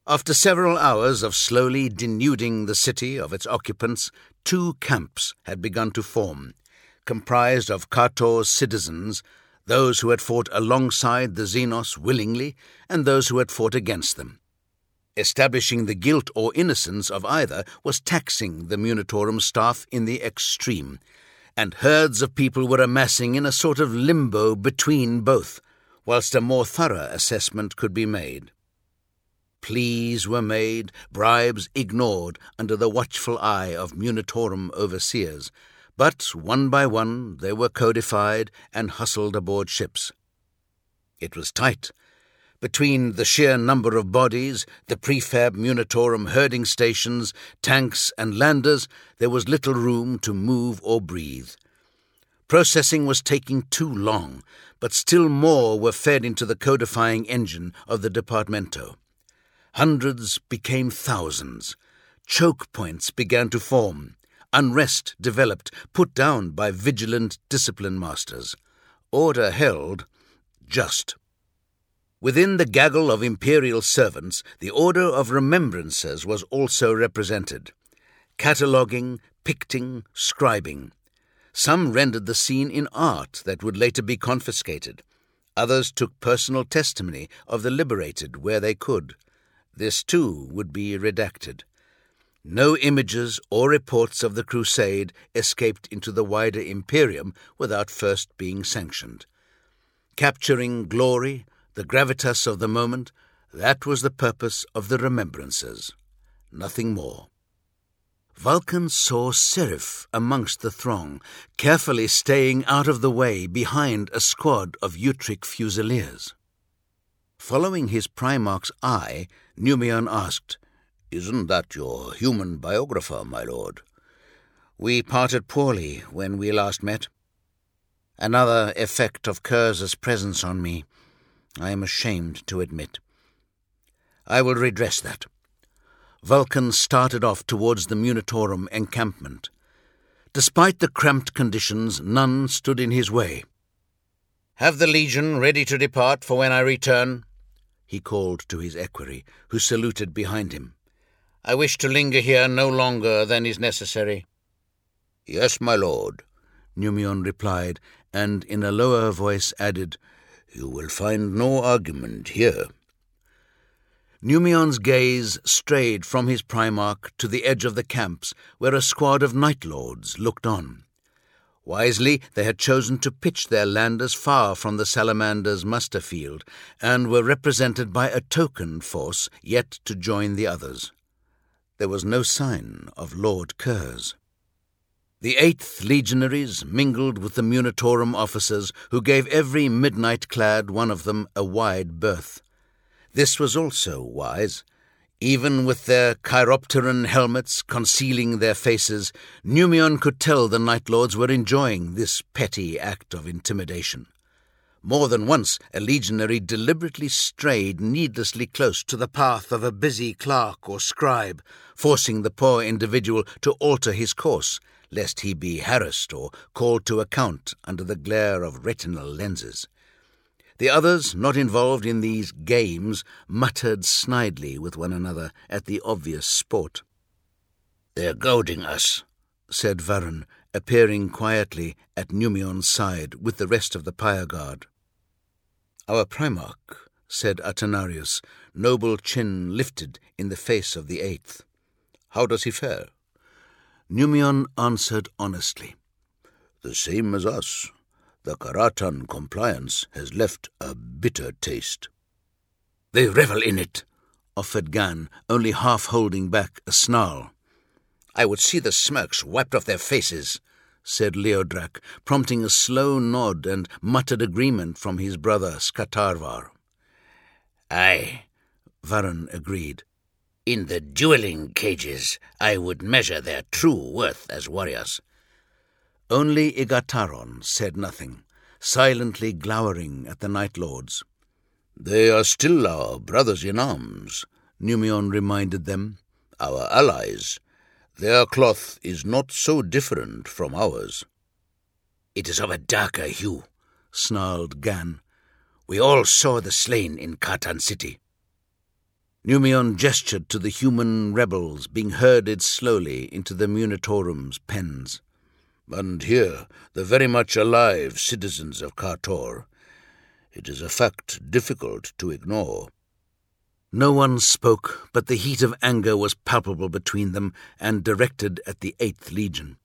After several hours of slowly denuding the city of its occupants, 2 camps had begun to form, comprised of Kator's citizens, those who had fought alongside the Xenos willingly, and those who had fought against them. Establishing the guilt or innocence of either was taxing the Munitorum staff in the extreme, and herds of people were amassing in a sort of limbo between both, whilst a more thorough assessment could be made. Pleas were made, bribes ignored under the watchful eye of Munitorum overseers, but one by one they were codified and hustled aboard ships. It was tight. Between the sheer number of bodies, the prefab Munitorum herding stations, tanks and landers, there was little room to move or breathe. Processing was taking too long, but still more were fed into the codifying engine of the Departamento. Hundreds became thousands. Choke points began to form. Unrest developed, put down by vigilant discipline masters. Order held, just. Within the gaggle of imperial servants, the Order of Remembrancers was also represented. Cataloguing, picting, scribing. Some rendered the scene in art that would later be confiscated. Others took personal testimony of the liberated where they could. This too would be redacted. No images or reports of the crusade escaped into the wider Imperium without first being sanctioned. Capturing glory, the gravitas of the moment, that was the purpose of the Remembrancers. Nothing more. Vulcan saw Seraph amongst the throng, carefully staying out of the way behind a squad of Utric Fusiliers. Following his Primarch's eye, Numion asked, "Isn't that your human biographer, my lord? We parted poorly when we last met. Another effect of Curs's presence on me, I am ashamed to admit. I will redress that." Vulcan started off towards the Munitorum encampment. Despite the cramped conditions, none stood in his way. "Have the Legion ready to depart for when I return," he called to his equerry, who saluted behind him. "I wish to linger here no longer than is necessary." "Yes, my lord," Numion replied, and in a lower voice added, "You will find no argument here." Numion's gaze strayed from his Primarch to the edge of the camps, where a squad of Night Lords looked on. Wisely, they had chosen to pitch their landers far from the Salamander's muster field, and were represented by a token force yet to join the others. There was no sign of Lord Curse. The 8th Legionaries mingled with the Munitorum officers, who gave every midnight-clad one of them a wide berth. This was also wise. Even with their chiropteran helmets concealing their faces, Numion could tell the Night Lords were enjoying this petty act of intimidation. More than once, a legionary deliberately strayed needlessly close to the path of a busy clerk or scribe, forcing the poor individual to alter his course, lest he be harassed or called to account under the glare of retinal lenses. The others, not involved in these games, muttered snidely with one another at the obvious sport. "They're goading us," said Varun, appearing quietly at Numion's side with the rest of the Pyre Guard. "Our Primarch," said Atenarius, noble chin lifted in the face of the 8th. "How does he fare?" Numion answered honestly, "The same as us. The Karatan compliance has left a bitter taste." "They revel in it," offered Gan, only half holding back a snarl. "I would see the smirks wiped off their faces," said Leodrak, prompting a slow nod and muttered agreement from his brother Skatarvar. "Aye," Varun agreed. "In the duelling cages, I would measure their true worth as warriors." Only Igataron said nothing, silently glowering at the Night Lords. "They are still our brothers in arms," Numion reminded them. "Our allies. Their cloth is not so different from ours." "It is of a darker hue," snarled Gan. "We all saw the slain in Khatan City." Numion gestured to the human rebels being herded slowly into the Munitorum's pens. "And here, the very much alive citizens of Kartor. It is a fact difficult to ignore." No one spoke, but the heat of anger was palpable between them and directed at the 8th Legion.